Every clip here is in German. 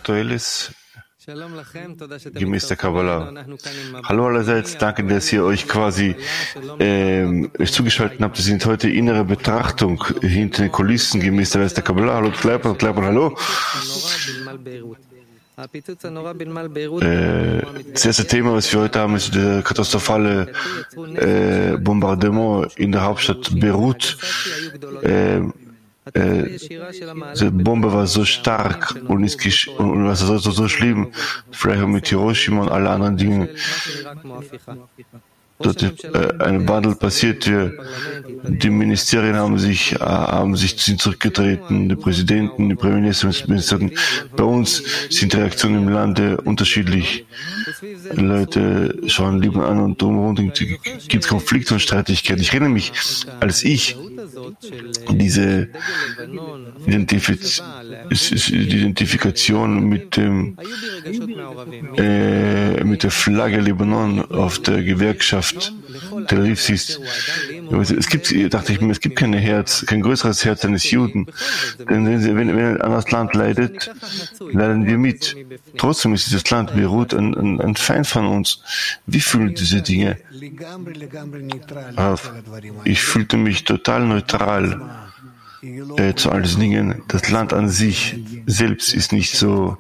Aktuelles gemäß der Kabbalah. Hallo allerseits, danke, dass ihr euch quasi zugeschaltet habt. Wir sind heute innere Betrachtung hinter den Kulissen gemäß der Weis der Kabbalah. Hallo Kleiper, hallo. Das erste Thema, was wir heute haben, ist das katastrophale Bombardement in der Hauptstadt Beirut. Die Bombe war so stark und war so schlimm, vielleicht auch mit Hiroshima und alle anderen Dinge. Dort ein Wandel passiert. Die Ministerien sind zurückgetreten, die Präsidenten, die Premierminister. Bei uns sind Reaktionen im Lande unterschiedlich. Leute schauen Libanon an und drumherum gibt es Konflikte und Streitigkeiten. Ich erinnere mich, als ich diese Identifikation mit der Flagge Libanon auf der Gewerkschaft Tel Aviv siehst. Dachte ich mir, es gibt kein größeres Herz eines Juden. Denn wenn ein anderes Land leidet, leiden wir mit. Trotzdem ist dieses Land Beirut ein Feind von uns. Wie fühlen diese Dinge? Ich fühlte mich total neutral zu all diesen Dingen. Das Land an sich selbst ist nicht so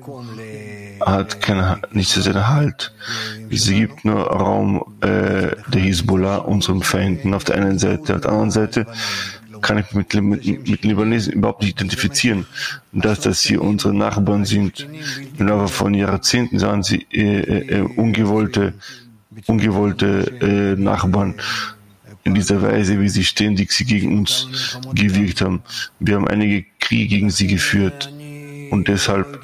seinen Halt. Es gibt nur Raum der Hisbollah, unseren Feinden auf der einen Seite. Auf der anderen Seite kann ich mit Libanesen überhaupt nicht identifizieren. Dass sie unsere Nachbarn sind. Im Laufe von Jahrzehnten sahen sie ungewollte Nachbarn. In dieser Weise, wie sie ständig gegen uns gewirkt haben. Wir haben einige Kriege gegen sie geführt. Und deshalb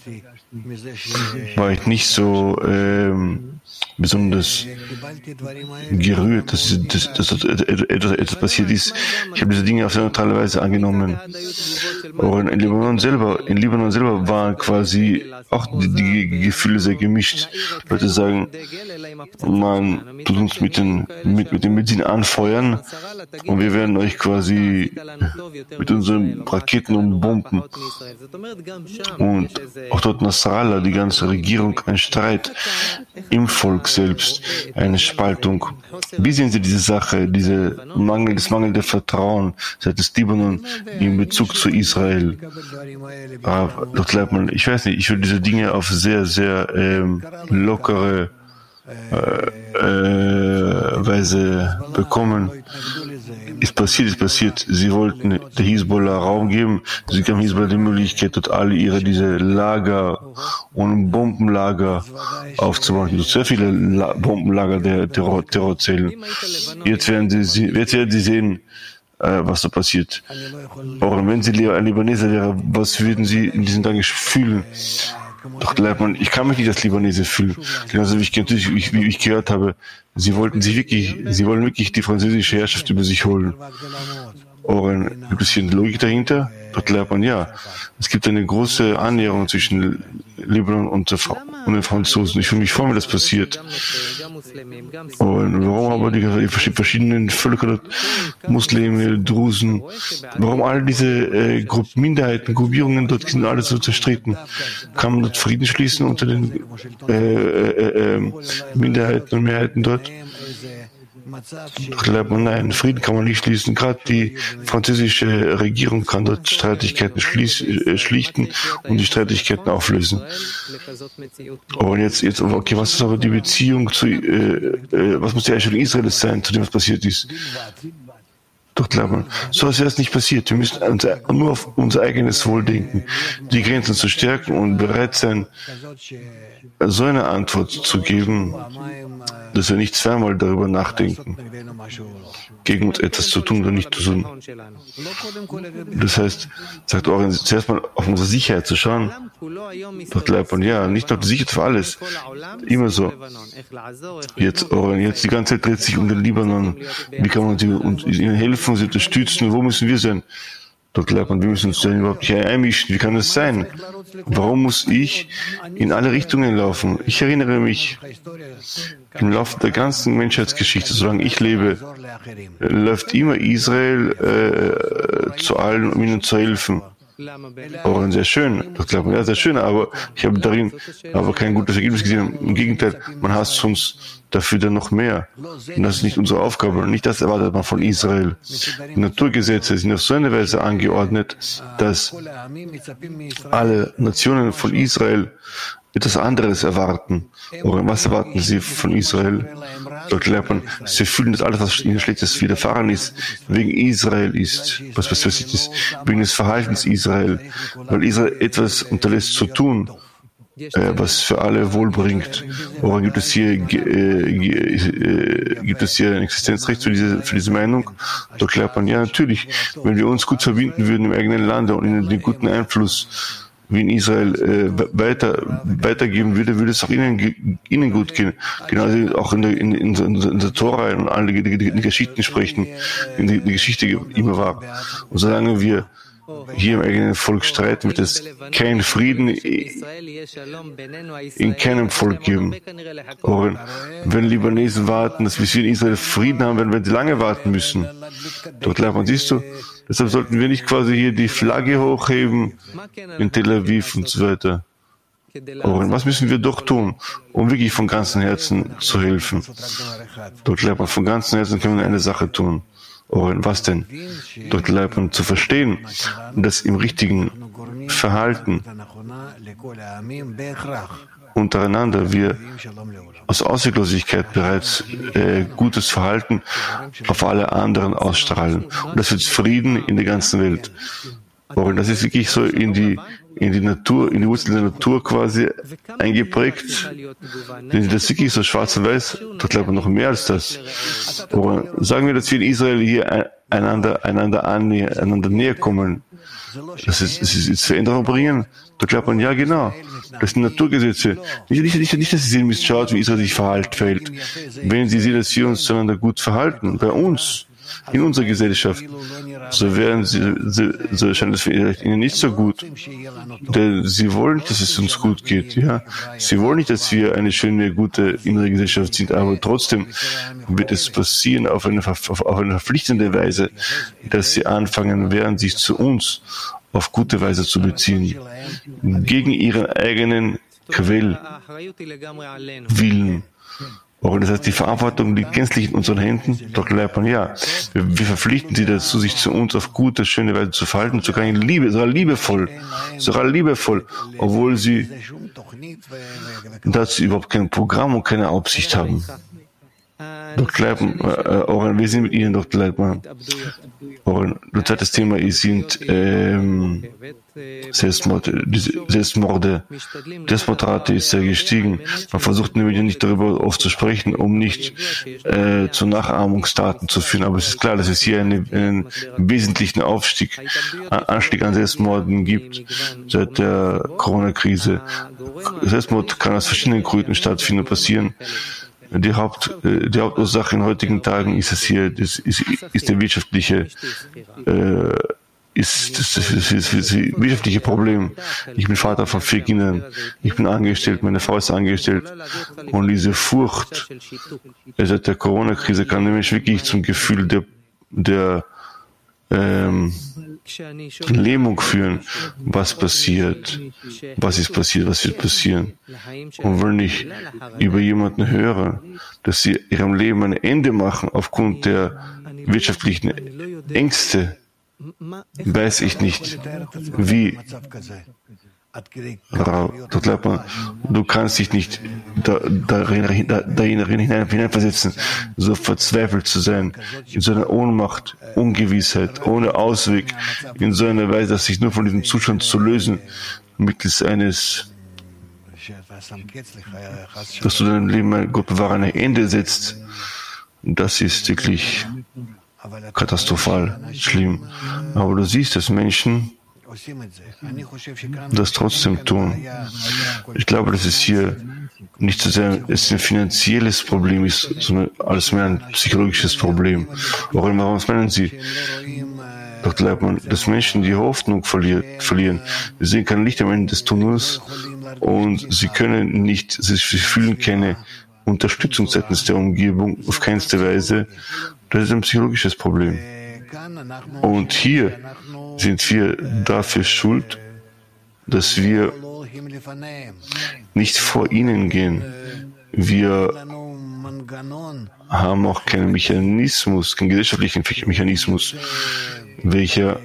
war ich nicht so besonders gerührt, dass etwas passiert ist. Ich habe diese Dinge auf eine neutrale Weise angenommen. Und in Libanon selber waren quasi auch die Gefühle sehr gemischt. Leute sagen, man tut uns mit dem Benzin anfeuern und wir werden euch quasi mit unseren Raketen umbomben. Und auch dort Nasrallah, die ganze Regierung, ein Streit im Volk selbst, eine Spaltung. Wie sehen Sie diese Sache, das mangelnde Vertrauen seitens Libanon in Bezug zu Israel? Dr. Leibmann, ich weiß nicht, ich will diese Dinge auf sehr, sehr lockere Weise bekommen. Ist passiert. Sie wollten der Hisbollah Raum geben. Sie gaben Hisbollah die Möglichkeit, dort alle diese Lager und Bombenlager aufzubauen. Sehr viele Bombenlager der Terrorzellen. Jetzt werden Sie sehen, was da passiert. Auch wenn Sie ein Libaneser wäre, was würden Sie in diesen Tagen fühlen? Doch Leibmann, ich kann mich nicht als Libanese fühlen. Genauso wie ich gehört habe, sie wollen wirklich die französische Herrschaft über sich holen. Oren, gibt es hier eine Logik dahinter? Dort lernt man, ja. Es gibt eine große Annäherung zwischen Libanon und den Franzosen. Ich fühle mich vor, wie das passiert. Und warum aber die verschiedenen Völker dort, Muslime, Drusen, warum all diese Minderheiten, Gruppierungen dort sind alle so zerstritten? Kann man dort Frieden schließen unter den Minderheiten und Mehrheiten dort? Nein, Frieden kann man nicht schließen. Gerade die französische Regierung kann dort Streitigkeiten schlichten und die Streitigkeiten auflösen. Und jetzt, okay, was ist aber die Beziehung was muss die Einstellung Israels sein, zu dem was passiert ist? Doch Leibmann, so ist es nicht passiert. Wir müssen nur auf unser eigenes Wohl denken, die Grenzen zu stärken und bereit sein, so eine Antwort zu geben, dass wir nicht zweimal darüber nachdenken, gegen uns etwas zu tun oder nicht zu tun. Das heißt, sagt Oren, zuerst mal auf unsere Sicherheit zu schauen. Doch Leibmann, ja, nicht nur die Sicherheit für alles. Immer so. Jetzt Oren, jetzt die ganze Zeit dreht sich um den Libanon. Wie kann man ihnen helfen, sie unterstützen? Wo müssen wir sein? Dr. Leibmann, wir müssen uns da überhaupt nicht einmischen. Wie kann das sein? Warum muss ich in alle Richtungen laufen? Ich erinnere mich, im Laufe der ganzen Menschheitsgeschichte, solange ich lebe, läuft immer Israel zu allen, um ihnen zu helfen. Oren, sehr schön. Dr. Leitmann, ja, sehr schön, aber ich habe darin aber kein gutes Ergebnis gesehen. Im Gegenteil, man hasst uns dafür dann noch mehr. Und das ist nicht unsere Aufgabe. Und nicht das erwartet man von Israel. Die Naturgesetze sind auf so eine Weise angeordnet, dass alle Nationen von Israel etwas anderes erwarten. Oder was erwarten sie von Israel? Dr. Leitmann, sie fühlen, dass alles, was ihnen Schlechtes widerfahren ist, wegen Israel ist, was passiert ist, wegen des Verhaltens Israel, weil Israel etwas unterlässt zu tun, was für alle wohlbringt. Oder gibt es hier ein Existenzrecht für diese Meinung? Dr. Leitmann, ja, natürlich. Wenn wir uns gut verbinden würden im eigenen Lande und ihnen den guten Einfluss wie in Israel weitergeben würde es auch ihnen gut gehen. Genauso auch in der Tora und alle die Geschichten sprechen, in die Geschichte immer war. Und solange wir hier im eigenen Volk streiten, wird es keinen Frieden in keinem Volk geben. Und wenn Libanesen warten, dass wir in Israel Frieden haben, wenn sie lange warten müssen. Dort lernt man, siehst du, deshalb sollten wir nicht quasi hier die Flagge hochheben in Tel Aviv und so weiter. Und was müssen wir doch tun, um wirklich von ganzem Herzen zu helfen? Dort lernt man, von ganzem Herzen können wir eine Sache tun. Und was denn? Dort lernt man zu verstehen, dass im richtigen Verhalten untereinander wir aus Ausweglosigkeit bereits gutes Verhalten auf alle anderen ausstrahlen. Und das wird Frieden in der ganzen Welt. Und das ist wirklich so in die Natur, in die Wurzeln der Natur quasi eingeprägt. Denn das ist wirklich so schwarz und weiß, dort bleibt man noch mehr als das. Aber sagen wir, dass wir in Israel hier einander näher kommen. Das ist Veränderung bringen. Dort glaubt man, ja genau. Das sind Naturgesetze. Nicht, dass sie sehen, misschaut, wie Israel sich verhält. Wenn sie sehen, dass wir uns zueinander gut verhalten, bei uns, in unserer Gesellschaft, so erscheint es vielleicht ihnen nicht so gut. Denn sie wollen nicht, dass es uns gut geht. Ja? Sie wollen nicht, dass wir eine schöne, gute innere Gesellschaft sind, aber trotzdem wird es passieren auf eine verpflichtende Weise, dass sie anfangen werden, sich zu uns auf gute Weise zu beziehen, gegen ihren eigenen Quellwillen. Und das heißt, die Verantwortung liegt gänzlich in unseren Händen. Dr. Leitmann, ja, wir verpflichten sie dazu, sich zu uns auf gute, schöne Weise zu verhalten, sogar in Liebe, sogar liebevoll, obwohl sie dazu überhaupt kein Programm und keine Absicht haben. Dr. Leitmann, wir sind mit Ihnen, Dr. Leitmann. Das zweite Thema sind Selbstmorde. Selbstmordrate ist sehr gestiegen. Man versucht nämlich nicht darüber oft zu sprechen, um nicht zu Nachahmungstaten zu führen. Aber es ist klar, dass es hier einen wesentlichen Anstieg an Selbstmorden gibt seit der Corona-Krise. Selbstmord kann aus verschiedenen Gründen stattfinden und passieren. Die Hauptursache in heutigen Tagen ist es hier, das wirtschaftliche Problem. Ich bin Vater von 4 Kindern. Ich bin angestellt, meine Frau ist angestellt. Und diese Furcht seit der Corona-Krise kann nämlich wirklich zum Gefühl der Lähmung führen, was passiert, was wird passieren. Und wenn ich über jemanden höre, dass sie ihrem Leben ein Ende machen aufgrund der wirtschaftlichen Ängste, weiß ich nicht, wie. Du kannst dich nicht darin hineinversetzen, so verzweifelt zu sein, in so einer Ohnmacht, Ungewissheit, ohne Ausweg, in so einer Weise, dass sich nur von diesem Zustand zu lösen, mittels dass du deinem Leben, Gott bewahre, ein Ende setzt. Das ist wirklich katastrophal, schlimm. Aber du siehst, dass Menschen das trotzdem tun. Ich glaube, dass es hier nicht so sehr ein finanzielles Problem ist, sondern alles mehr ein psychologisches Problem. Warum meinen Sie, Dr. Leitmann, dass Menschen die Hoffnung verlieren? Sie sehen kein Licht am Ende des Tunnels und sie fühlen keine Unterstützung seitens der Umgebung auf keinste Weise. Das ist ein psychologisches Problem. Und hier sind wir dafür schuld, dass wir nicht vor ihnen gehen. Wir haben auch keinen Mechanismus, keinen gesellschaftlichen Mechanismus, welcher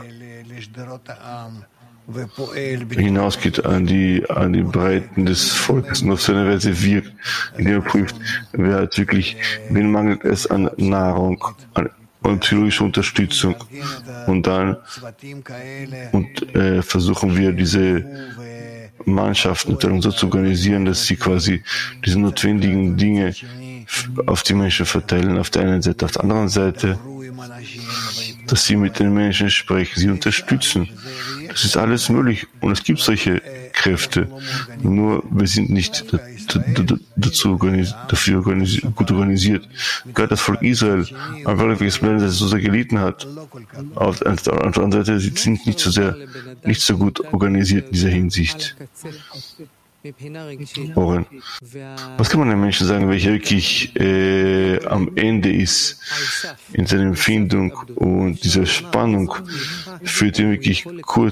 hinausgeht an die Breiten des Volkes und auf seine Weise wirkt, indem er prüft, wer hat wirklich, wen mangelt es an Nahrung, an psychologische Unterstützung. Und dann versuchen wir diese Mannschaften so zu organisieren, dass sie quasi diese notwendigen Dinge auf die Menschen verteilen, auf der einen Seite, auf der anderen Seite, dass sie mit den Menschen sprechen, sie unterstützen. Das ist alles möglich und es gibt solche Kräfte. Nur wir sind nicht dafür gut organisiert. Gerade das Volk Israel, einfach welches Land, das es so sehr gelitten hat, auf der anderen Seite sind nicht so gut organisiert in dieser Hinsicht. Oren, was kann man den Menschen sagen, welcher wirklich am Ende ist in seiner Empfindung und dieser Spannung führt ihn wirklich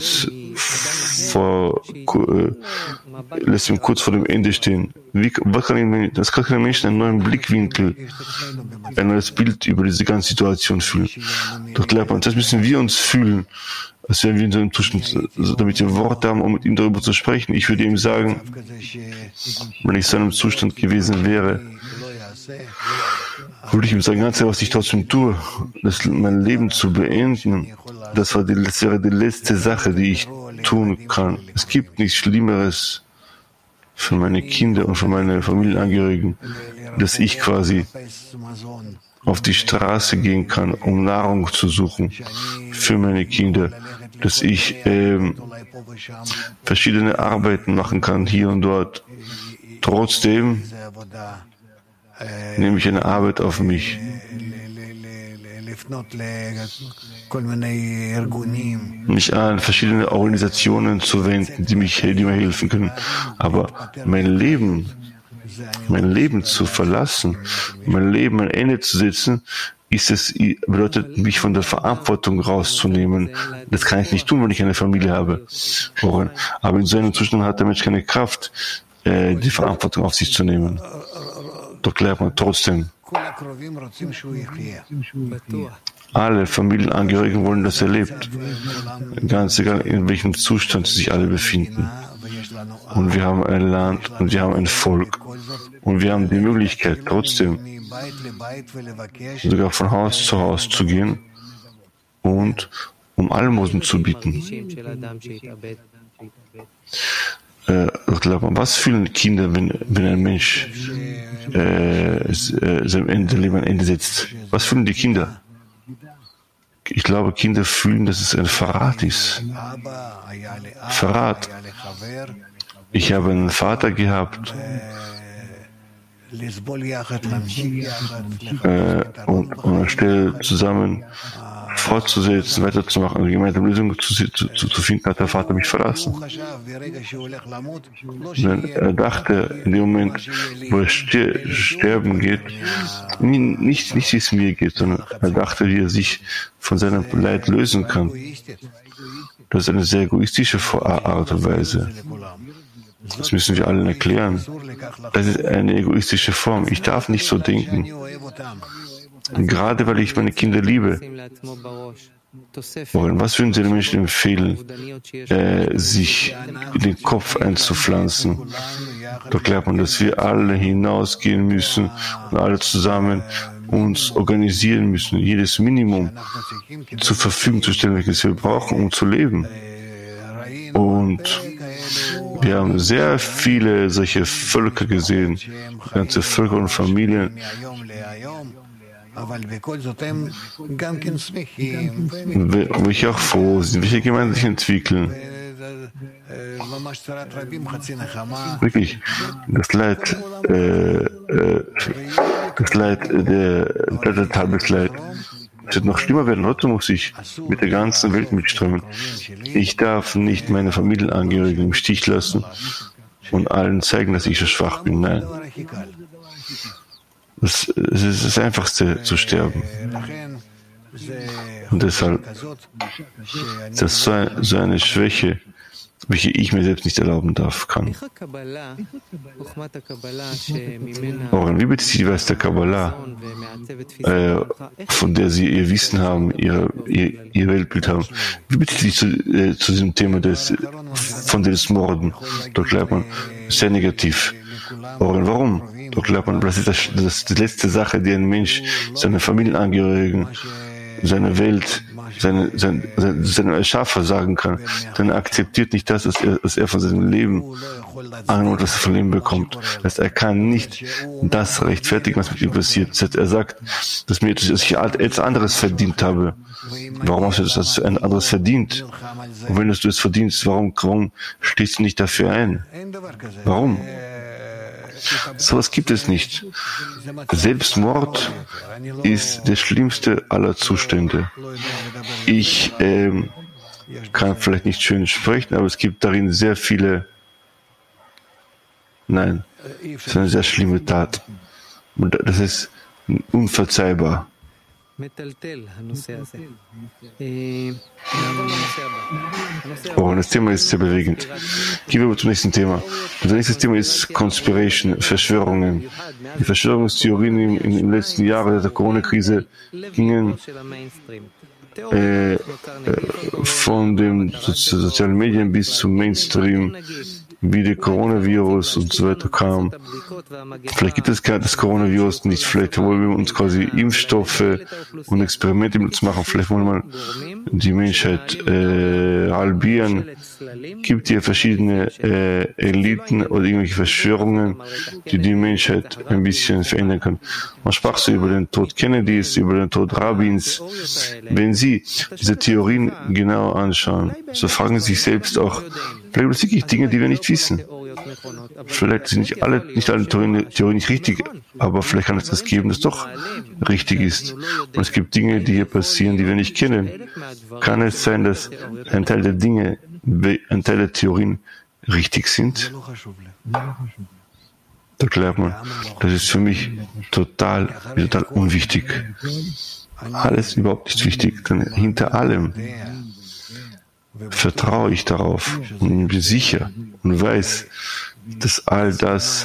lässt ihn kurz vor dem Ende stehen? Das kann den Menschen einen neuen Blickwinkel, ein neues Bild über diese ganze Situation fühlen. Doch das müssen wir uns fühlen, als wären wir in so einem Zustand, damit wir Worte haben, um mit ihm darüber zu sprechen. Ich würde ihm sagen, wenn ich in so einem Zustand gewesen wäre, würde ich ihm sagen, ganz ehrlich, was ich trotzdem tue, mein Leben zu beenden, das wäre die letzte Sache, die ich tun kann. Es gibt nichts Schlimmeres für meine Kinder und für meine Familienangehörigen, dass ich quasi auf die Straße gehen kann, um Nahrung zu suchen für meine Kinder, dass ich verschiedene Arbeiten machen kann, hier und dort. Trotzdem nehme ich eine Arbeit auf mich. Mich an verschiedene Organisationen zu wenden, die mir helfen können. Aber mein Leben zu verlassen, mein Leben ein Ende zu setzen, bedeutet, mich von der Verantwortung rauszunehmen. Das kann ich nicht tun, wenn ich eine Familie habe. Aber in so einem Zustand hat der Mensch keine Kraft, die Verantwortung auf sich zu nehmen. Doch lernt man trotzdem. Alle Familienangehörigen wollen, dass er lebt. Ganz egal, in welchem Zustand sie sich alle befinden. Und wir haben ein Land und wir haben ein Volk. Und wir haben die Möglichkeit, trotzdem sogar von Haus zu Haus zu gehen und um Almosen zu bieten. Was fühlen Kinder, wenn ein Mensch seinem Leben ein Ende setzt? Was fühlen die Kinder? Ich glaube, Kinder fühlen, dass es ein Verrat ist. Verrat. Ich habe einen Vater gehabt und anstelle zusammen fortzusetzen, weiterzumachen, eine gemeinsame Lösung zu finden, hat der Vater mich verlassen. Und er dachte, in dem Moment, wo er sterben geht, nicht wie es mir geht, sondern er dachte, wie er sich von seinem Leid lösen kann. Das ist eine sehr egoistische Art und Weise. Das müssen wir allen erklären. Das ist eine egoistische Form. Ich darf nicht so denken. Gerade weil ich meine Kinder liebe. Was würden Sie den Menschen empfehlen, sich in den Kopf einzupflanzen? Doch glaubt man, dass wir alle hinausgehen müssen und alle zusammen uns organisieren müssen, jedes Minimum zur Verfügung zu stellen, welches wir brauchen, um zu leben. Und wir haben sehr viele solche Völker gesehen, ganze Völker und Familien, welche auch froh sind, welche gemeinsam sich entwickeln. Wirklich, das Leid, halbes Leid. Es wird noch schlimmer werden. Heute muss ich mit der ganzen Welt mitströmen. Ich darf nicht meine Familienangehörigen im Stich lassen und allen zeigen, dass ich so schwach bin. Nein. Es ist das Einfachste, zu sterben. Und deshalb ist das so eine Schwäche, welche ich mir selbst nicht erlauben kann. Oren, wie bezieht die Weisheit der Kabbalah, von der Sie ihr Wissen haben, ihr Weltbild haben, wie bezieht sich zu diesem Thema von des Morden? Dr. Leibmann, sehr negativ. Oren, warum? Dr. Leibmann, das ist die letzte Sache, die ein Mensch, seine Familienangehörigen, seine Welt, seine Erschaffer sagen kann, denn er akzeptiert nicht das, was er von seinem Leben annimmt, was er von Leben bekommt. Das heißt, er kann nicht das rechtfertigen, was mit ihm passiert. Das heißt, er sagt, dass ich etwas anderes verdient habe. Warum hast du das anderes verdient? Und wenn du es verdienst, warum stehst du nicht dafür ein? Warum? Sowas gibt es nicht. Selbstmord ist der schlimmste aller Zustände. Ich kann vielleicht nicht schön sprechen, aber es gibt darin sehr viele. Nein, es ist eine sehr schlimme Tat. Und das ist unverzeihbar. Oh, das Thema ist sehr bewegend. Gehen wir aber zum nächsten Thema. Das nächste Thema ist Conspiration, Verschwörungen. Die Verschwörungstheorien im letzten Jahr der Corona-Krise gingen von den sozialen Medien bis zum Mainstream, wie der Coronavirus und so weiter kam. Vielleicht gibt es das Coronavirus nicht, vielleicht wollen wir uns quasi Impfstoffe und Experimente mit uns machen, vielleicht wollen wir die Menschheit halbieren. Gibt hier verschiedene Eliten oder irgendwelche Verschwörungen, die die Menschheit ein bisschen verändern können. Man sprach so über den Tod Kennedys, über den Tod Rabins. Wenn Sie diese Theorien genau anschauen, so fragen Sie sich selbst auch, vielleicht gibt es wirklich Dinge, die wir nicht wissen. Vielleicht sind nicht alle Theorien nicht richtig, aber vielleicht kann es das geben, das doch richtig ist. Und es gibt Dinge, die hier passieren, die wir nicht kennen. Kann es sein, dass ein Teil der Dinge, ein Teil der Theorien richtig sind? Da glaubt man, das ist für mich total unwichtig. Alles überhaupt nicht wichtig, denn hinter allem vertraue ich darauf und bin sicher und weiß, dass all das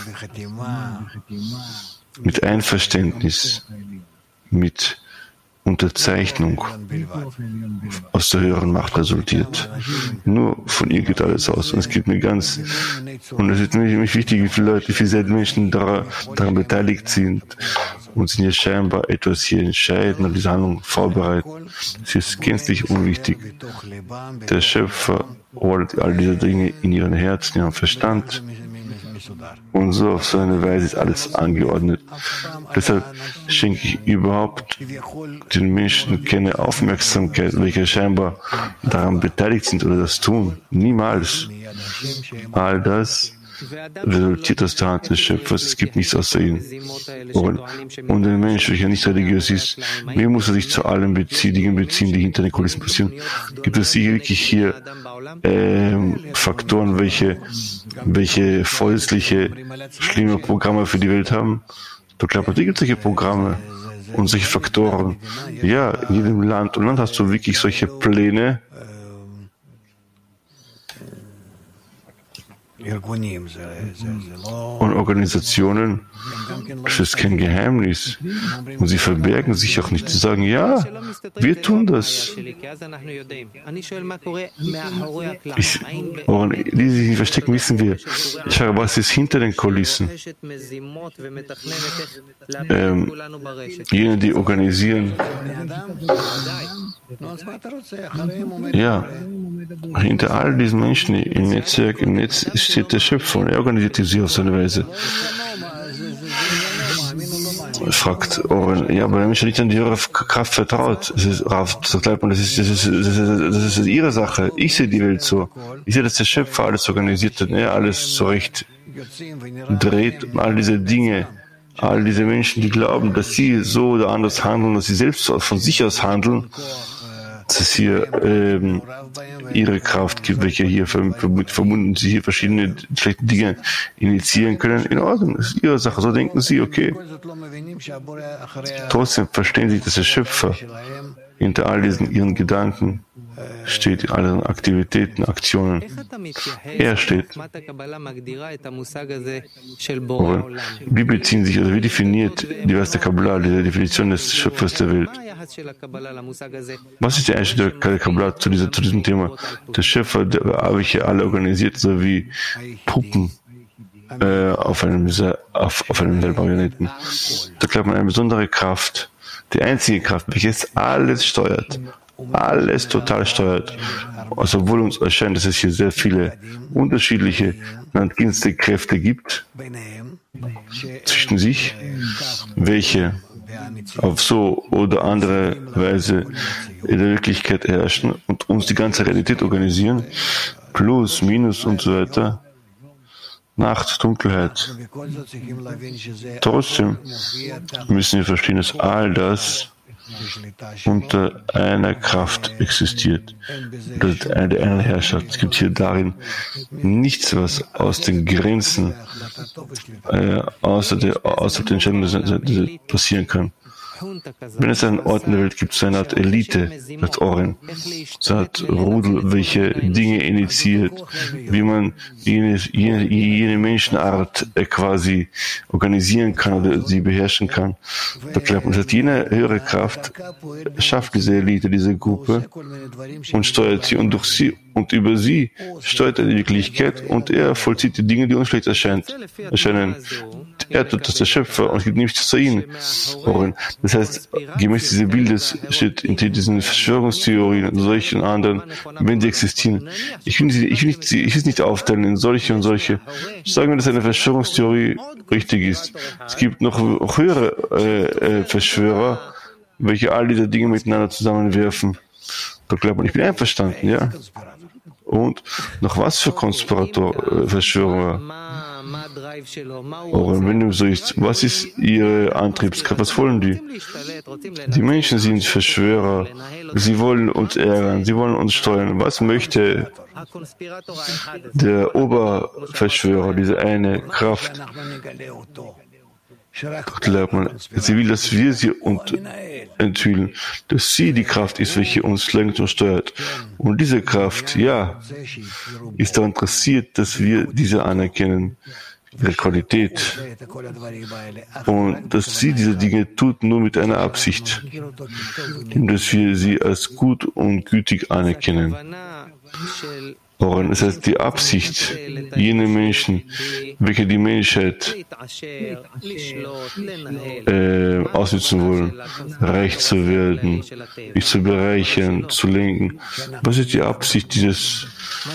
mit Einverständnis, mit Unterzeichnung aus der höheren Macht resultiert. Nur von ihr geht alles aus. Und es geht mir und es ist nämlich wichtig, wie viele Menschen daran beteiligt sind und sind hier scheinbar etwas hier entscheiden und diese Handlung vorbereiten. Es ist gänzlich unwichtig. Der Schöpfer ordnet all diese Dinge in ihren Herzen, in ihrem Verstand. Und so auf so eine Weise ist alles angeordnet. Deshalb schenke ich überhaupt den Menschen keine Aufmerksamkeit, welche scheinbar daran beteiligt sind oder das tun. Niemals. All das resultiert aus der Hand des Schöpfers. Es gibt nichts außer ihm. Und ein Mensch, welcher nicht religiös ist, wie muss er sich zu allen Dingen beziehen, die hinter den Kulissen passieren? Gibt es sicher wirklich hier Faktoren, welche fäusliche, schlimme Programme für die Welt haben? Du glaubst, es gibt solche Programme und solche Faktoren. Ja, in jedem Land und Land hast du wirklich solche Pläne, und Organisationen, das ist kein Geheimnis. Und sie verbergen sich auch nicht. Sie sagen, ja, wir tun das. Die sich nicht verstecken, wissen wir. Ich frage, was ist hinter den Kulissen? Jene, die organisieren. Ja, hinter all diesen Menschen im Netzwerk, im Netz steht der Schöpfer und er organisiert sie auf seine Weise. Fragt Oren, ja, aber der Mensch nicht an die höhere Kraft vertraut. Das ist ihre Sache. Ich sehe die Welt so. Ich sehe, dass der Schöpfer alles organisiert hat, er alles zurecht dreht und all diese Dinge. All diese Menschen, die glauben, dass sie so oder anders handeln, dass sie selbst von sich aus handeln, das dass es hier ihre Kraft gibt, welche hier verbunden sie hier verschiedene schlechte Dinge initiieren können. In Ordnung, das ist ihre Sache. So denken sie, okay. Trotzdem verstehen sie, dass der Schöpfer hinter all diesen ihren Gedanken steht, in allen Aktivitäten, Aktionen. Er steht. Aber wie beziehen sich, also wie definiert die Weste Kabbalah, diese Definition des Schöpfers der Welt? Was ist die Einstellung der Kabbalah zu diesem Thema? Der Schöpfer, welche alle organisiert, so wie Puppen auf einem Weltmarioneten. Da glaubt man eine besondere Kraft, die einzige Kraft, welche alles steuert. Alles total steuert. Also obwohl uns erscheint, dass es hier sehr viele unterschiedliche landdienste Kräfte gibt zwischen sich, welche auf so oder andere Weise in der Wirklichkeit herrschen und uns die ganze Realität organisieren, Plus, Minus und so weiter, Nacht, Dunkelheit. Trotzdem müssen wir verstehen, dass all das unter einer Kraft existiert, das eine Herrschaft. Es gibt hier darin nichts, was aus den Grenzen, außer der Entscheidung passieren kann. Wenn es einen Ort in der Welt gibt, so eine Art Elite, das Oren, so eine Art Rudel, welche Dinge initiiert, wie man jene Menschenart quasi organisieren kann oder sie beherrschen kann. Das heißt, jene höhere Kraft schafft diese Elite, diese Gruppe und steuert sie und durch sie und über sie steuert er die Wirklichkeit und er vollzieht die Dinge, die uns schlecht erscheinen. Er tut das, der Schöpfer, und gibt nichts zu ihnen. Das heißt, gemäß dieses Bildes steht in diesen Verschwörungstheorien und solchen anderen, wenn sie existieren. Ich will es nicht aufteilen in solche und solche. Sagen wir, dass eine Verschwörungstheorie richtig ist. Es gibt noch höhere Verschwörer, welche all diese Dinge miteinander zusammenwerfen. Da glaubt man, ich bin einverstanden, ja. Und noch was für Verschwörer? Oder wenn du sagst, was ist ihre Antriebskraft, was wollen die? Die Menschen sind Verschwörer, sie wollen uns ärgern, sie wollen uns steuern. Was möchte der Oberverschwörer, diese eine Kraft? Glaubt man, sie will, dass wir sie enthüllen, dass sie die Kraft ist, welche uns lenkt und steuert. Und diese Kraft, ja, ist daran interessiert, dass wir diese anerkennen, ihre Qualität. Und dass sie diese Dinge tut, nur mit einer Absicht, dass wir sie als gut und gütig anerkennen. Das heißt, die Absicht, jene Menschen, welche die Menschheit ausnutzen wollen, reich zu werden, sich zu bereichern, zu lenken. Was ist die Absicht dieses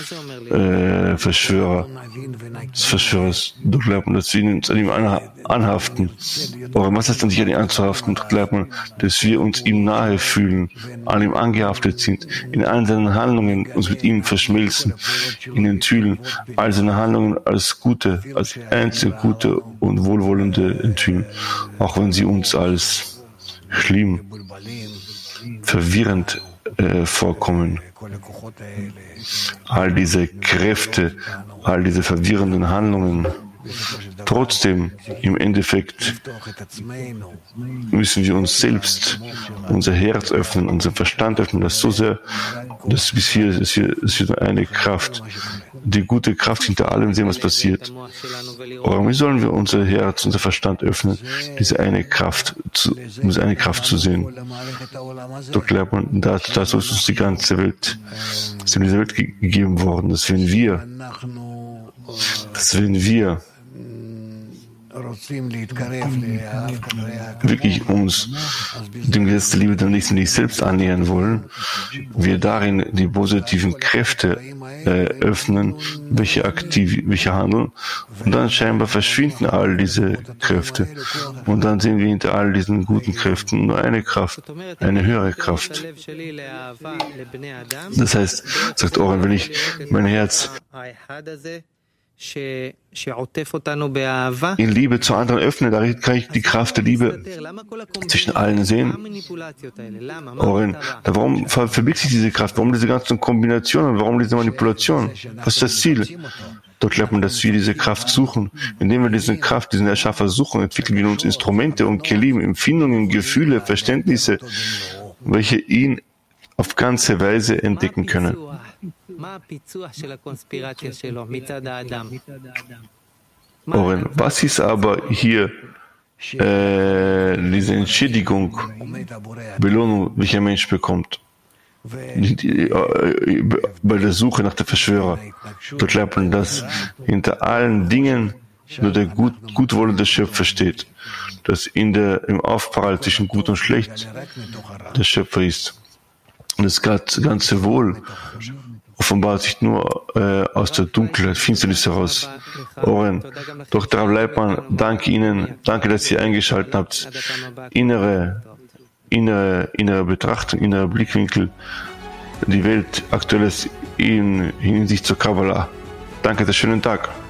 Verschwörers? Du glaubst, dass sie uns an ihm anhaften. Aber was heißt dann, sich an ihm anzuhaften? Du glaubst, dass wir uns ihm nahe fühlen, an ihm angehaftet sind, in allen seinen Handlungen uns mit ihm verschmelzen, ihn enthüllen, all seine Handlungen als gute, als einzig gute und wohlwollende enthüllen, auch wenn sie uns als schlimm, verwirrend vorkommen. All diese Kräfte, all diese verwirrenden Handlungen. Trotzdem, im Endeffekt, müssen wir uns selbst, unser Herz öffnen, unser Verstand öffnen, das so sehr, dass bis hier ist eine Kraft, die gute Kraft hinter allem sehen, was passiert. Aber wie sollen wir unser Herz, unser Verstand öffnen, diese eine Kraft zu sehen? Doch glaubt man, dazu ist uns die ganze Welt, ist in dieser Welt gegeben worden, dass wenn wir wirklich uns dem Gesetz der Liebe der Nächsten nicht selbst annähern wollen, wir darin die positiven Kräfte öffnen, welche handeln, und dann scheinbar verschwinden all diese Kräfte. Und dann sehen wir hinter all diesen guten Kräften nur eine Kraft, eine höhere Kraft. Das heißt, sagt Oren, wenn ich mein Herz in Liebe zu anderen öffne, da kann ich die Kraft der Liebe zwischen allen sehen. Oren, warum verbirgt sich diese Kraft? Warum diese ganzen Kombinationen? Warum diese Manipulation? Was ist das Ziel? Dort lernt man, dass wir diese Kraft suchen. Indem wir diese Kraft, diesen Erschaffer suchen, entwickeln wir in uns Instrumente und Kelim, Empfindungen, Gefühle, Verständnisse, welche ihn auf ganze Weise entdecken können. Oren, was ist aber hier diese Entschädigung, Belohnung, welche ein Mensch bekommt? Bei der Suche nach der Verschwörer. Dort lernt man, dass hinter allen Dingen nur der gutwollende Schöpfer steht, dass im Aufprall zwischen Gut und Schlecht der Schöpfer ist. Und das ganze Wohl offenbart sich nur aus der Dunkelheit, Finsternis heraus. Oren, Dr. Leibmann, danke Ihnen, danke, dass Sie eingeschaltet habt. Innere Betrachtung, innerer Blickwinkel, die Welt aktuell ist in Hinsicht zur Kabbalah. Danke, schönen Tag.